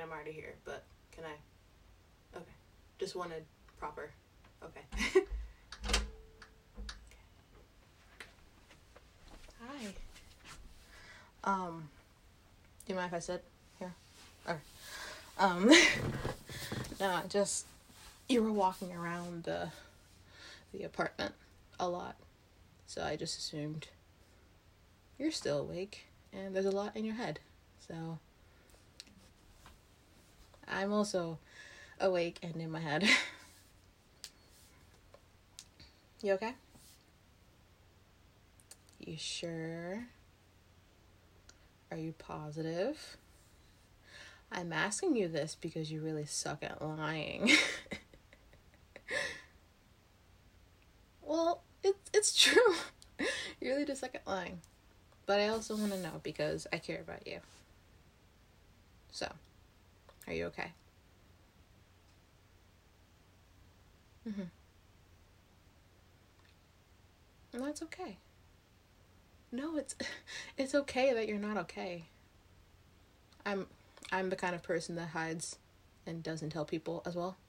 I'm already here, but can I? Okay. Just wanted proper. Okay. Hi. Do you mind if I sit here? Or, no, you were walking around the apartment a lot, so I just assumed you're still awake, and there's a lot in your head, so I'm also awake and in my head. You okay? You sure? Are you positive? I'm asking you this because you really suck at lying. Well, it's true. You really just suck at lying. But I also want to know because I care about you. So, are you okay? Mm-hmm. And that's okay. No, it's okay that you're not okay. I'm the kind of person that hides and doesn't tell people as well.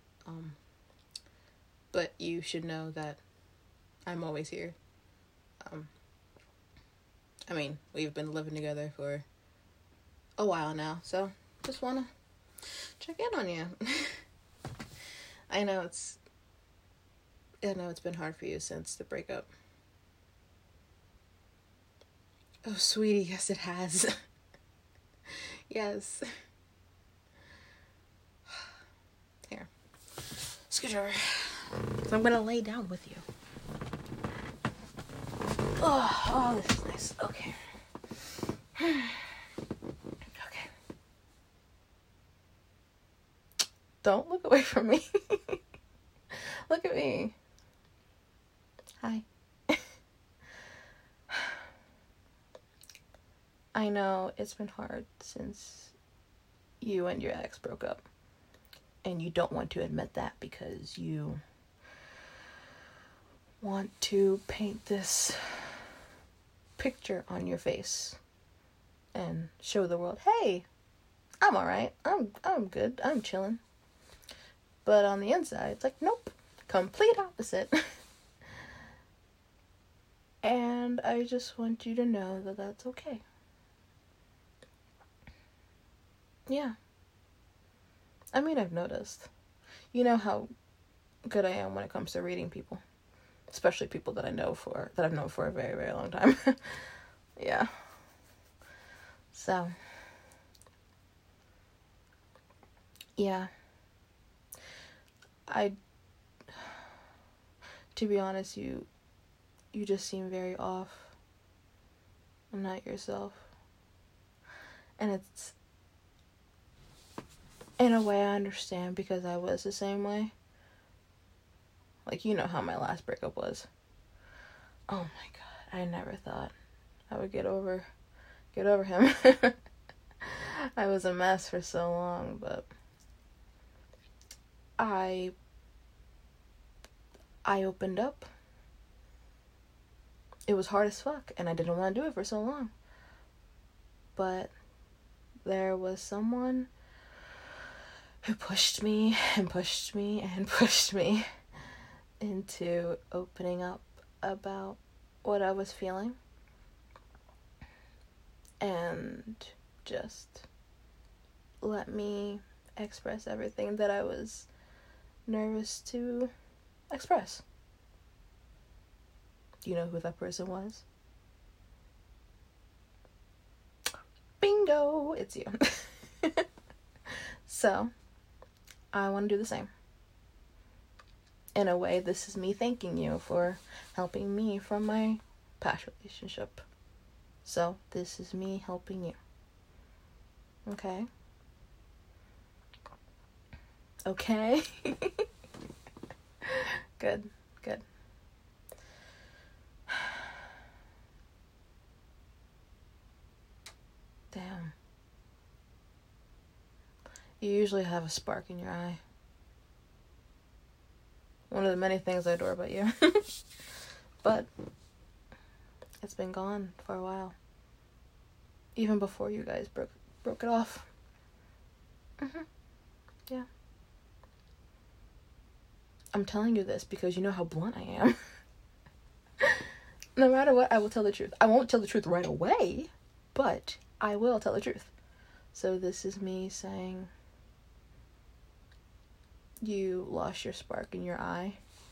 But you should know that I'm always here. I mean, we've been living together for a while now, so just wanna check in on you. I know it's been hard for you since the breakup. Oh, sweetie, yes it has. Yes. Here. Scooch over. So I'm gonna lay down with you. Oh, this is nice. Okay. Okay. Don't look away from me. Look at me. Hi. I know it's been hard since you and your ex broke up. And you don't want to admit that because you want to paint this picture on your face and show the world, hey, I'm alright. I'm good. I'm chilling. But on the inside, it's like, nope. Complete opposite. And I just want you to know that that's okay. Yeah. I mean, I've noticed. You know how good I am when it comes to reading people. Especially people that I've known for a very, very long time. Yeah. So. Yeah. To be honest, you just seem very off. And not yourself. And it's, in a way, I understand because I was the same way. Like, you know how my last breakup was. Oh my god, I never thought I would get over him. I was a mess for so long, but I opened up. It was hard as fuck, and I didn't want to do it for so long. But there was someone who pushed me and pushed me and pushed me into opening up about what I was feeling. And just let me express everything that I was nervous to express. Do you know who that person was? Bingo! It's you. So, I want to do the same. In a way, this is me thanking you for helping me from my past relationship. So, this is me helping you. Okay? Okay? Good. Damn. You usually have a spark in your eye. One of the many things I adore about you. But it's been gone for a while. Even before you guys broke it off. Yeah. I'm telling you this because you know how blunt I am. No matter what, I will tell the truth. I won't tell the truth right away, but I will tell the truth. So this is me saying, you lost your spark in your eye.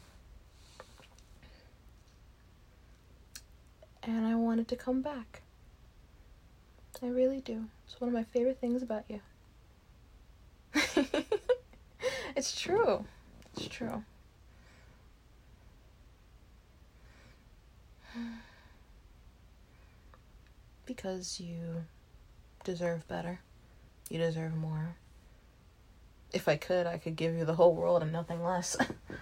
And I want it to come back. I really do. It's one of my favorite things about you. It's true. It's true. Because you deserve better. You deserve more. If I could give you the whole world and nothing less.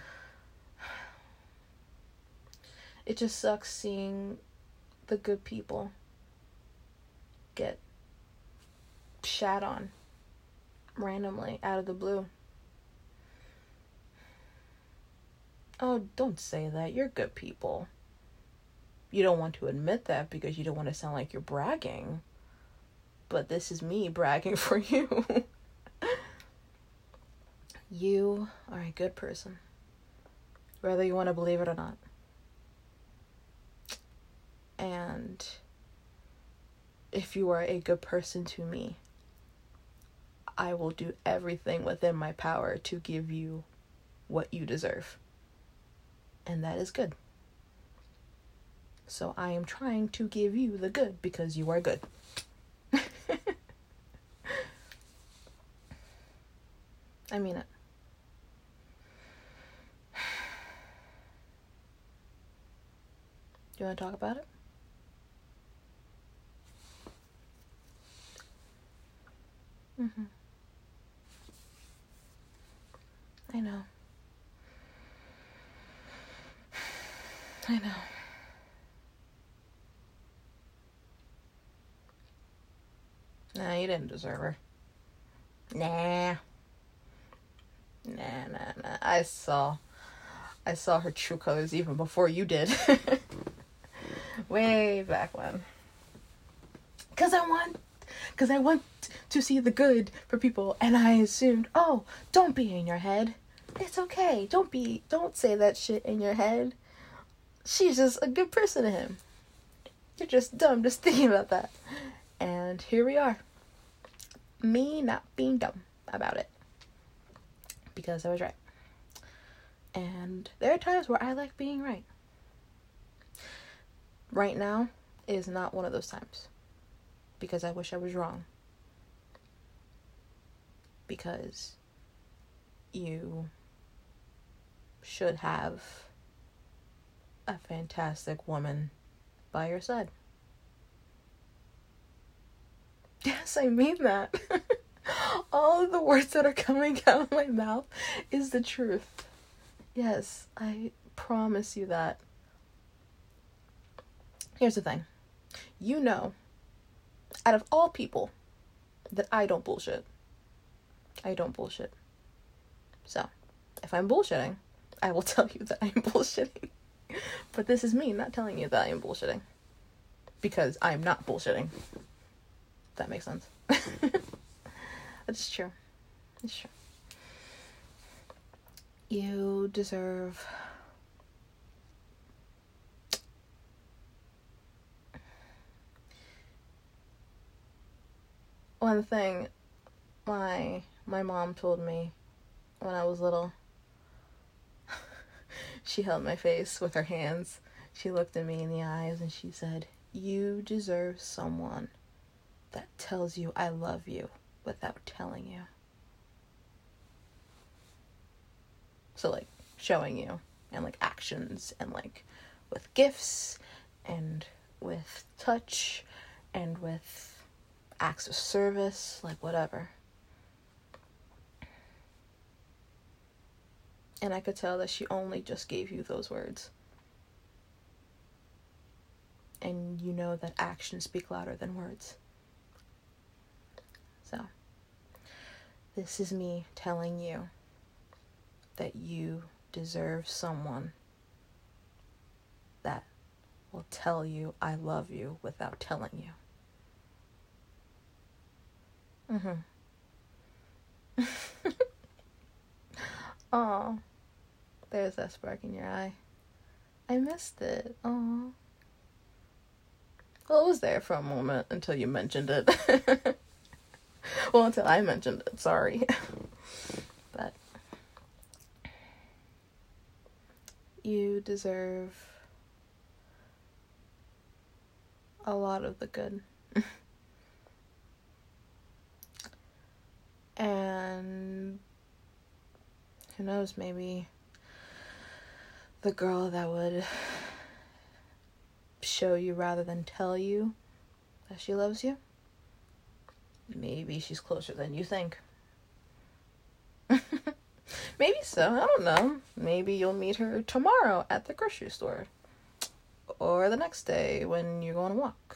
It just sucks seeing the good people get shat on randomly out of the blue. Oh, don't say that. You're good people. You don't want to admit that because you don't want to sound like you're bragging. But this is me bragging for you. You are a good person. Whether you want to believe it or not. And if you are a good person to me, I will do everything within my power to give you what you deserve. And that is good. So I am trying to give you the good because you are good. I mean it. Do you want to talk about it? I know. I know. Nah, you didn't deserve her. Nah. I saw her true colors even before you did. Way back when. Cause I want to see the good for people, and I assumed, oh, don't be in your head. It's okay. Don't say that shit in your head. She's just a good person to him. You're just dumb just thinking about that. And here we are. Me not being dumb about it. Because I was right. And there are times where I like being right. Right now is not one of those times. Because I wish I was wrong. Because you should have a fantastic woman by your side. Yes, I mean that. All of the words that are coming out of my mouth is the truth. Yes, I promise you that. Here's the thing. You know, out of all people, that I don't bullshit. I don't bullshit. So, if I'm bullshitting, I will tell you that I'm bullshitting. But this is me not telling you that I am bullshitting. Because I'm not bullshitting. If that makes sense. That's true. It's true. You deserve one thing my mom told me when I was little. She held my face with her hands. She looked at me in the eyes and she said, "You deserve someone that tells you I love you without telling you." So, like, showing you, and, like, actions, and, like, with gifts, and with touch, and with acts of service, like, whatever. And I could tell that she only just gave you those words. And you know that actions speak louder than words. So, this is me telling you that you deserve someone that will tell you I love you without telling you. Oh, there's that spark in your eye. I missed it. Oh. Well, it was there for a moment until you mentioned it. Well, until I mentioned it, sorry. But you deserve a lot of the good. And who knows, maybe the girl that would show you rather than tell you that she loves you, maybe she's closer than you think. Maybe so, I don't know. Maybe you'll meet her tomorrow at the grocery store. Or the next day when you're going to walk.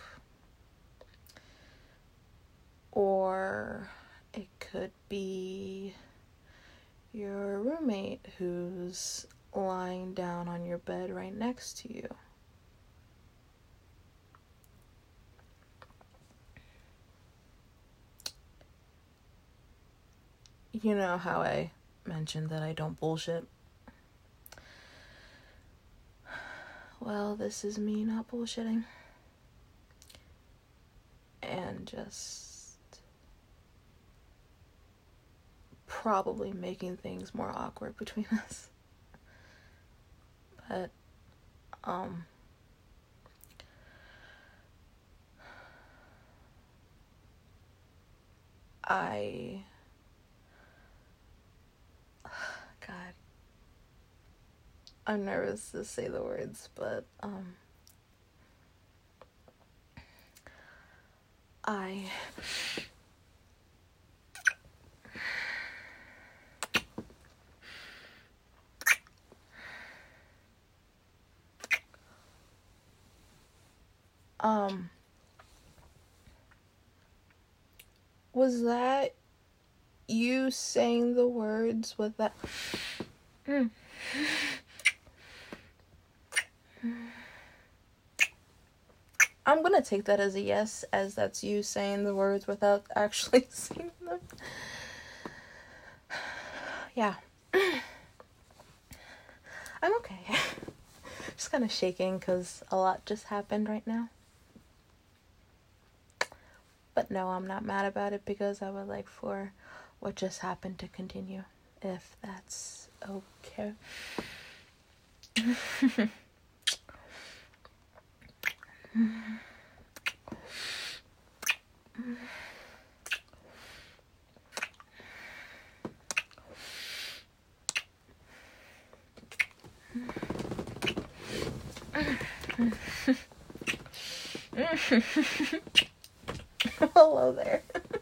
Or it could be your roommate who's lying down on your bed right next to you. You know how I mentioned that I don't bullshit? Well, this is me not bullshitting. And just probably making things more awkward between us. But, God, I'm nervous to say the words, but, was that you saying the words with that? I'm gonna take that as a yes, as that's you saying the words without actually saying them. Yeah. I'm okay. Just kind of shaking because a lot just happened right now. But no, I'm not mad about it because I would like for what just happened to continue, if that's okay. Hello there.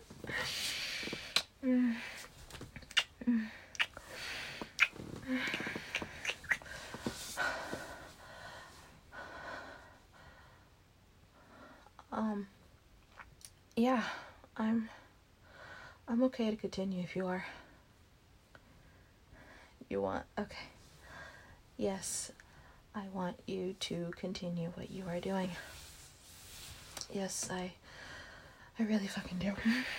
Yeah, I'm okay to continue if you are. You want? Okay. Yes, I want you to continue what you are doing. Yes, I really fucking do.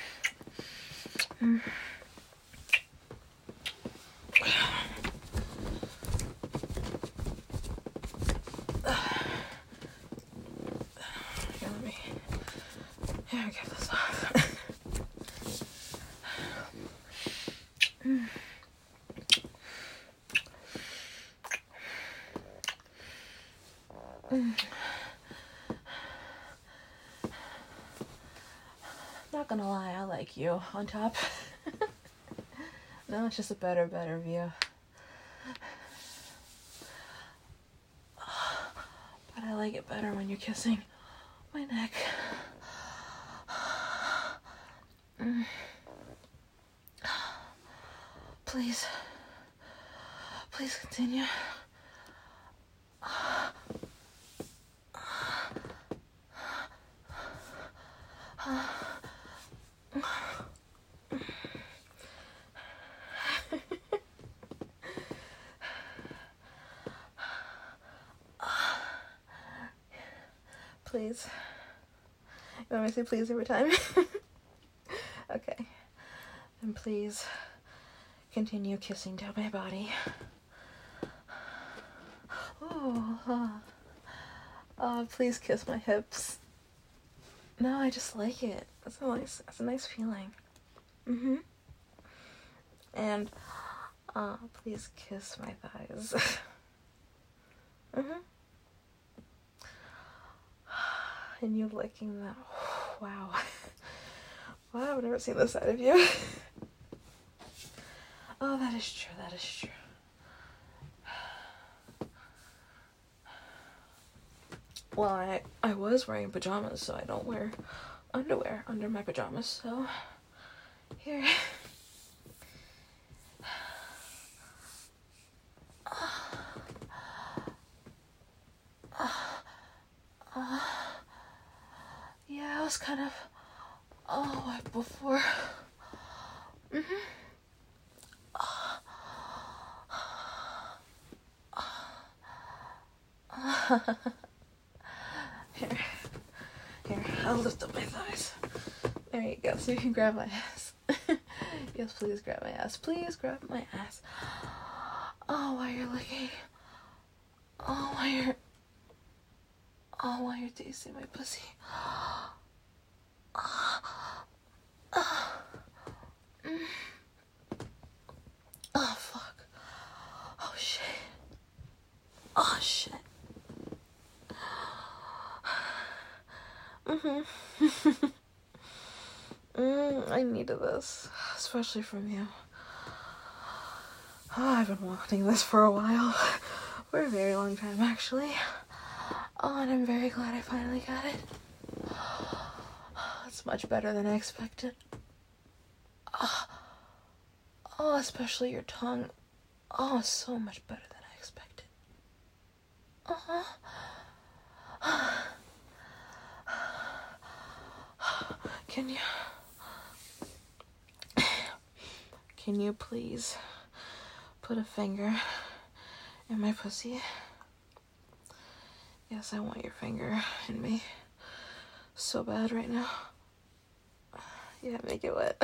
Here, get this off. Not gonna lie, I like you on top. No, it's just a better view. But I like it better when you're kissing my neck. Please continue. Please. You want me to say please every time? Okay. And please. continue kissing down my body. Oh, please kiss my hips. No, I just like it. That's a nice feeling. And please kiss my thighs. And you licking that. Wow. Wow, I've never seen this side of you. Oh, that is true. That is true. Well, I was wearing pajamas, so I don't wear underwear under my pajamas, so here. Yeah, I was kind of wet before. Here, I'll lift up my thighs. There you go, so you can grab my ass. Yes, please grab my ass. Please grab my ass. Oh, while you're licking. Oh, while you're tasting my pussy. Oh, fuck. Oh, shit. Oh, shit. I needed this, especially from you. Oh, I've been wanting this for a while. For a very long time, actually. Oh, and I'm very glad I finally got it. It's much better than I expected. Oh, especially your tongue. Oh, so much better than I expected. Can you please put a finger in my pussy? Yes, I want your finger in me so bad right now. Yeah, make it wet.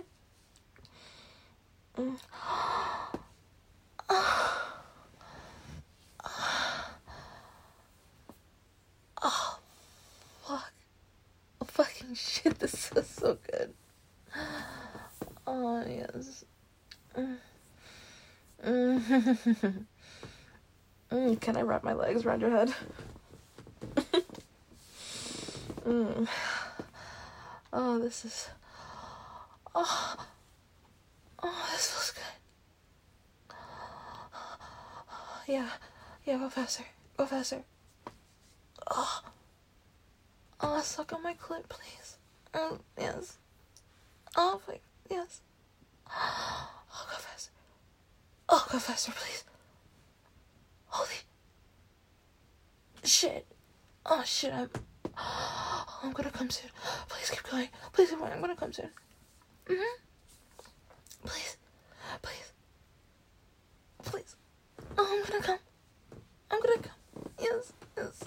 Oh, fuck. Oh, fucking shit, this is so good. Oh, yes. Can I wrap my legs around your head? Oh, this is... Oh, this feels good. Yeah, go faster. Go faster. Oh, suck on my clit, please. Oh, yes. Oh, wait, yes. Oh, go faster. Oh, go faster, please. Holy shit. Oh, shit, I'm gonna come soon. Please keep going. Please keep going. I'm gonna come soon. Please. Oh, I'm gonna come. Yes.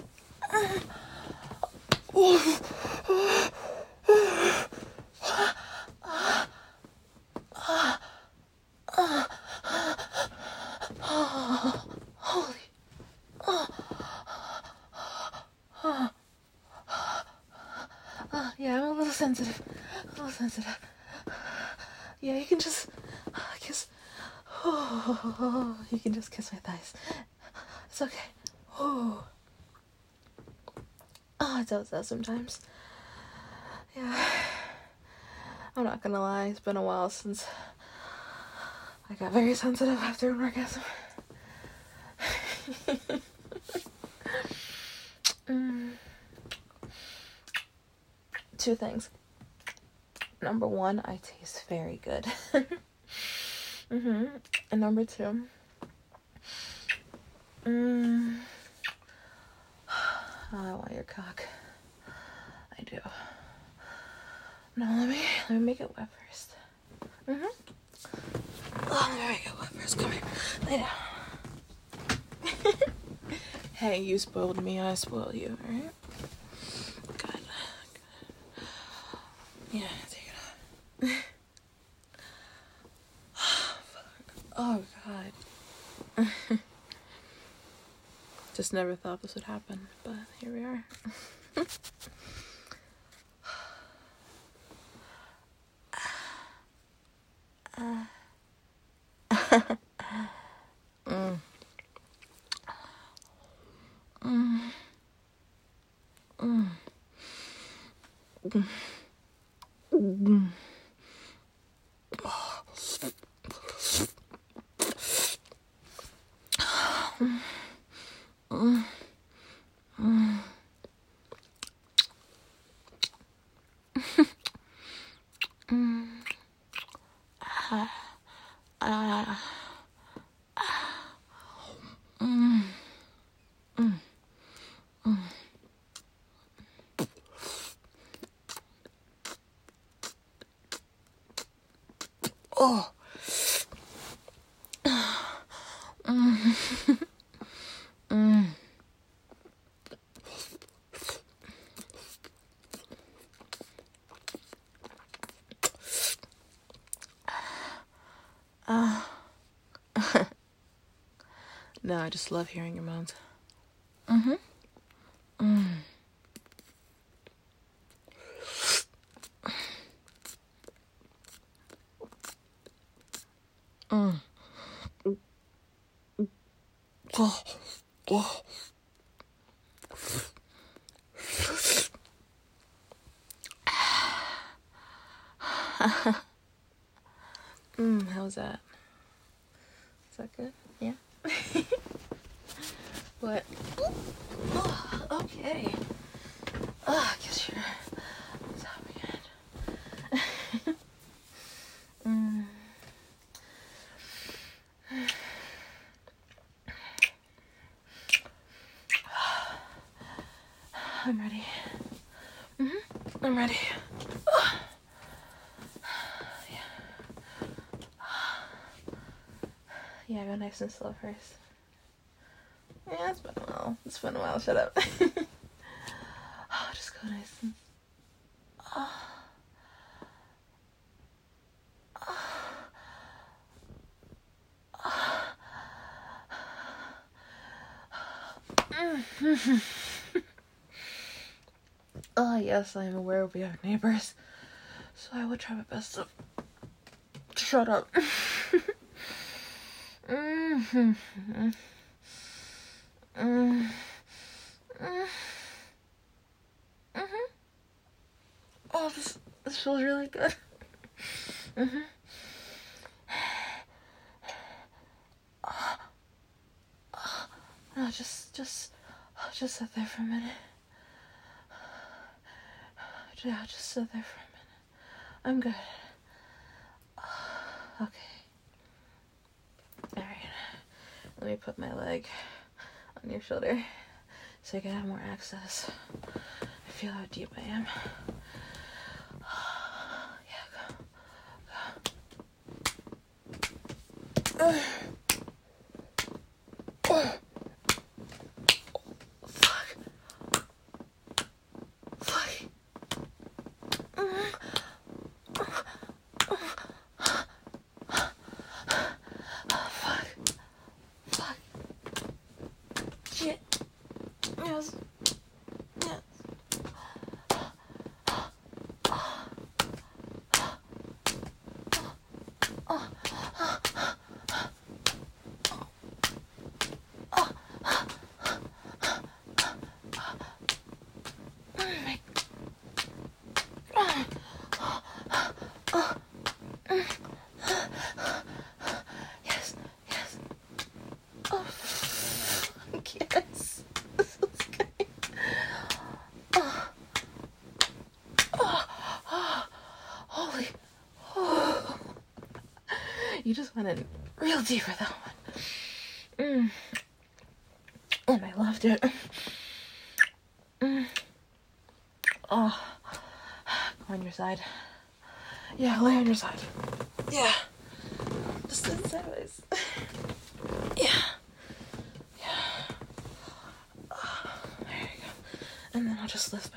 Holy. Yeah, I'm a little sensitive. Yeah, you can just kiss. You can just kiss my thighs. It's okay. It does that sometimes. Yeah. I'm not gonna lie, it's been a while since I got very sensitive after an orgasm. Two things. Number one, I taste very good. And number two, I want your cock. I do. No, let me make it wet first. Let me make it wet first. Come here. Lay down. Hey, you spoiled me, I spoil you, alright? Good. Yeah, take it off. Just never thought this would happen, but here we are. Oh. No, I just love hearing your moans. How's that? Is that good? Yeah. What? Oh, okay. Oh, I guess you're on top again. I'm ready. I'm ready. Yeah, go nice and slow first. Yeah, it's been a while. It's been a while. Shut up. Oh, just go nice and... Yes, I am aware we have neighbors, so I will try my best to shut up. Oh, this feels really good. No, just sit there for a minute. Yeah, just sit there for a minute. I'm good. Okay. Alright. Let me put my leg on your shoulder so I can have more access. I feel how deep I am. Yeah, go. You just went in real deep with that one. And I loved it. Oh, go on your side. Yeah, lay on your side. Yeah. Just sit sideways. Yeah. Oh, there you go. And then I'll just lift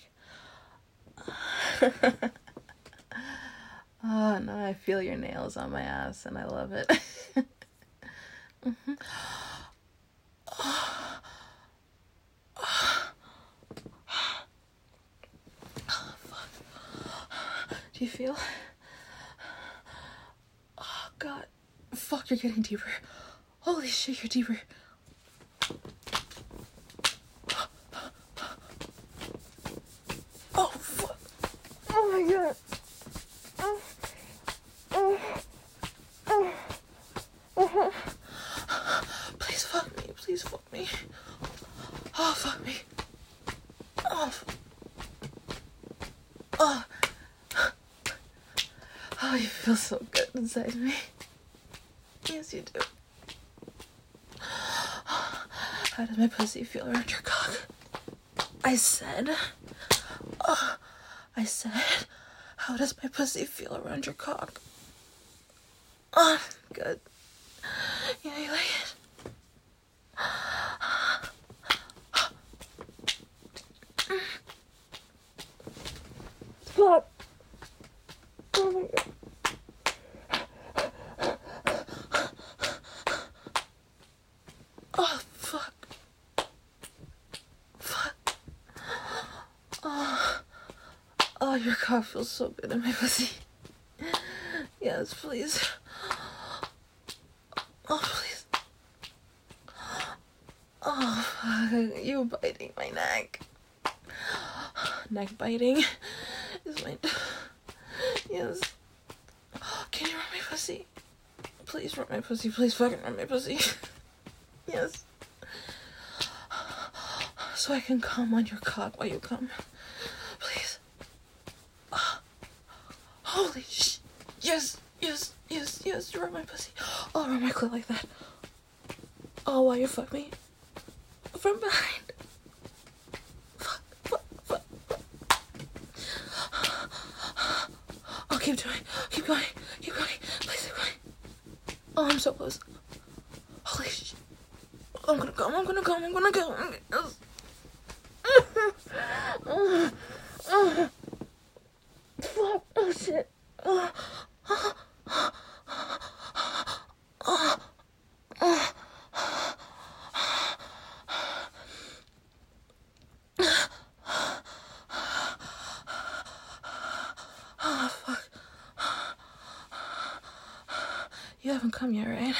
my leg. Oh, now I feel your nails on my ass and I love it. Do you feel? Oh, God. Fuck, you're getting deeper. Holy shit, you're deeper. Oh, fuck. Oh, my God. Please fuck me. Please fuck me. Oh, fuck me. Oh. Oh. Oh, you feel so good inside me. Yes, you do. How does my pussy feel around your cock? I said, how does my pussy feel around your cock? Oh, good. Yeah, you like it? Fuck. Oh my God. Oh, fuck. Fuck. Oh, your cock feels so good in my pussy. Yes, please. Oh, please. Oh, fuck. You biting my neck. Neck biting is my... Yes. Can you rub my pussy? Please rub my pussy. Please fucking rub my pussy. Yes. So I can come on your cock while you come. Please. Holy shit. Yes, yes, yes, yes. You rub my pussy. Oh, rub my clit like that. Oh, while you fuck me. From behind. Fuck, fuck, fuck, fuck. Oh, keep doing. Keep going. Keep going. Please keep going. Oh, I'm so close. Holy shit. I'm gonna come. I'm gonna come. I'm gonna go. Fuck. Oh, shit. Oh, fuck. You haven't come yet, right?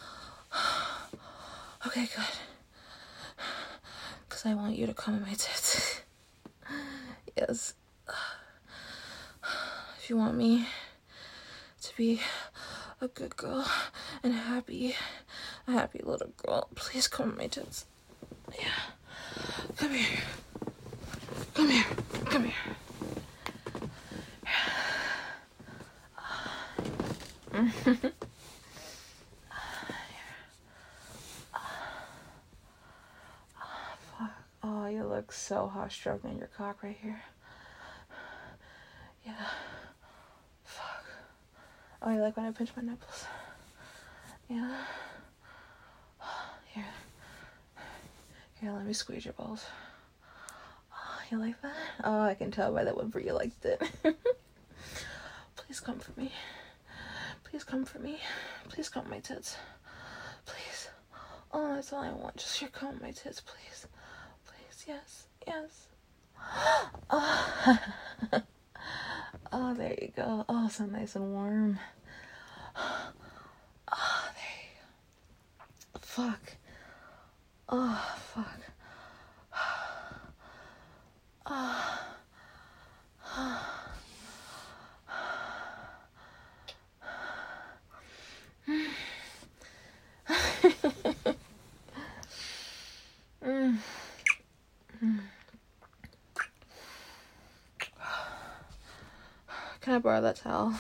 Okay, good. Because I want you to come in my tits. Yes. If you want me to be a good girl and a happy little girl, please come in my tits. Yeah. Come here. Come here. Come here. Oh, you look so hot stroking your cock right here. Yeah. Fuck. Oh, you like when I pinch my nipples? Yeah. Here. Here, let me squeeze your balls. Oh, you like that? Oh, I can tell by the whimper you liked it. Please come for me. Please come for me. Please come my tits. Please. Oh, that's all I want. Just your come my tits, please. Please, yes. Yes. Oh. Oh, there you go. Oh, so nice and warm. Oh, there you go. Fuck. Oh, fuck. Oh. Can I borrow that towel?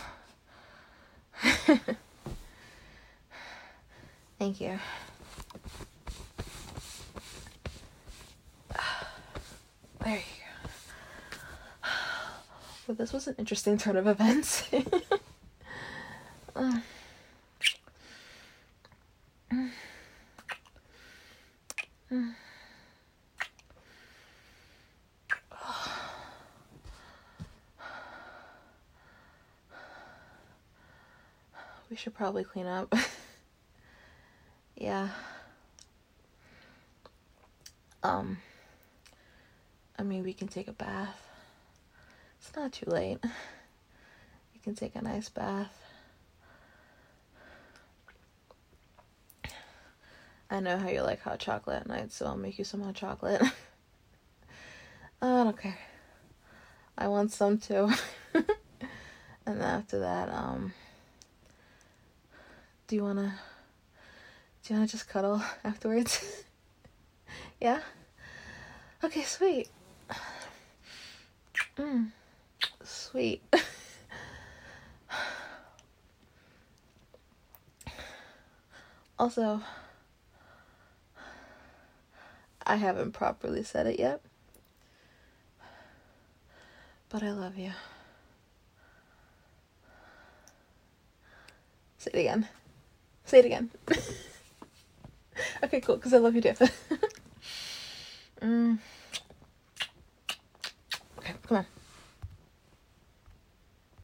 Thank you. There you go. Well, this was an interesting turn of events. We should probably clean up. Yeah. I mean, we can take a bath. It's not too late. can take a nice bath. I know how you like hot chocolate at night, so I'll make you some hot chocolate. I don't care. I want some too. And after that, do you wanna just cuddle afterwards? Yeah? Okay, sweet. Sweet. Also, I haven't properly said it yet, but I love you. Say it again. Say it again. Okay, cool, because I love you too. Okay, come on.